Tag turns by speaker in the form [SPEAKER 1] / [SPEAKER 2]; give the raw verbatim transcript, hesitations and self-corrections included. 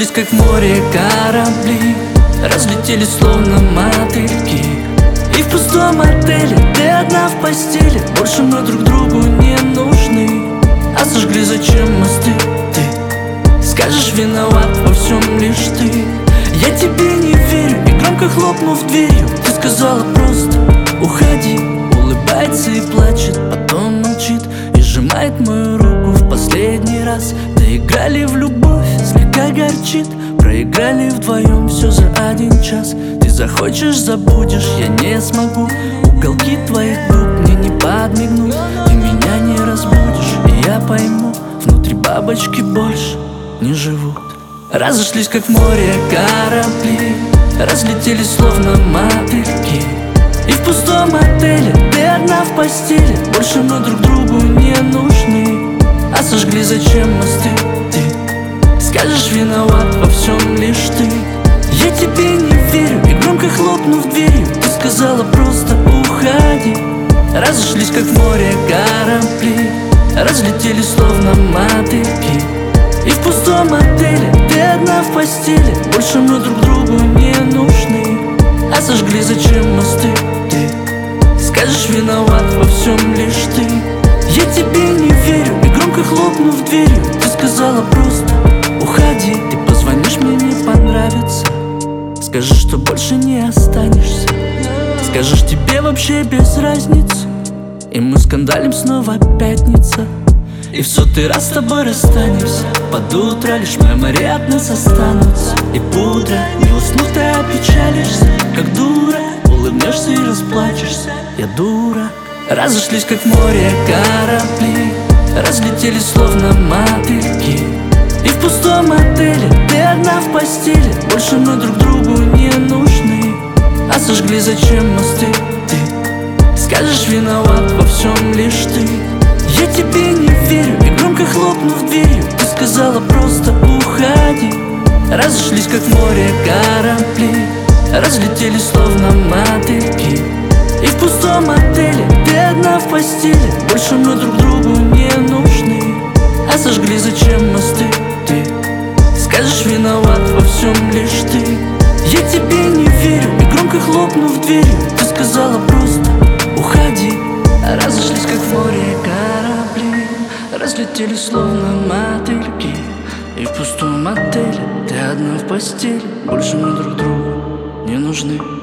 [SPEAKER 1] Разошлись как в море корабли, разлетелись словно мотыльки. И в пустом отеле ты одна в постели, больше мы друг другу не нужны. А сожгли зачем мосты? Ты скажешь, виноват во всем лишь ты. Я тебе не верю, и громко хлопнув дверью, ты сказала просто уходи. Улыбается и плачет, потом молчит и сжимает мою руку в последний раз. Доиграли в любовь, слегка горчит, проиграли вдвоем все за один час. Ты захочешь, забудешь, я не смогу. Уголки твоих губ мне не подмигнут. Ты меня не разбудишь, и я пойму, внутри бабочки больше не живут. Разошлись как в море корабли, разлетелись словно мотыльки. И в пустом отеле ты одна в постели, больше мы друг другу не нужны. А сожгли зачем мосты? Ты скажешь, виноват во всем лишь ты. Я тебе не верю, и громко хлопнув дверью, ты сказала просто уходи. Разошлись как в море корабли, разлетелись словно мотыльки. И в пустом отеле ты одна в постели, больше мы друг другу не нужны. А сожгли зачем мосты? Ты скажешь, виноват во всем лишь ты. Я тебе не верю, и громко хлопнув дверью, ты сказала просто уходи. Ты позвонишь, мне не понравится, скажешь, что больше не останешься. Скажешь, тебе вообще без разницы, и мы скандалим, снова пятница. И в сотый раз с тобой расстанемся. Под утро лишь мемори от нас останутся. И пудра, не уснув, ты опечалишься, как дура. Улыбнешься и расплачешься, я дура. Разошлись как в море корабли, разлетелись словно мотыльки. И в пустом отеле ты одна в постели, больше мы друг другу не нужны. А сожгли зачем мосты? Ты скажешь, виноват во всем лишь ты. Я тебе не верю, и громко хлопнув дверью, ты сказала просто уходи. Разошлись как в море корабли, разлетелись словно мотыльки. И в пустом отеле ты одна в постели, больше мы друг другу не нужны. А сожгли зачем мосты? Ты скажешь, виноват во всем лишь ты. Я тебе не верю, и громко хлопнув дверью, ты сказала просто уходи. Разошлись как в море корабли, разлетелись словно мотыльки. И в пустом отеле ты одна в постели, больше мы друг другу не нужны.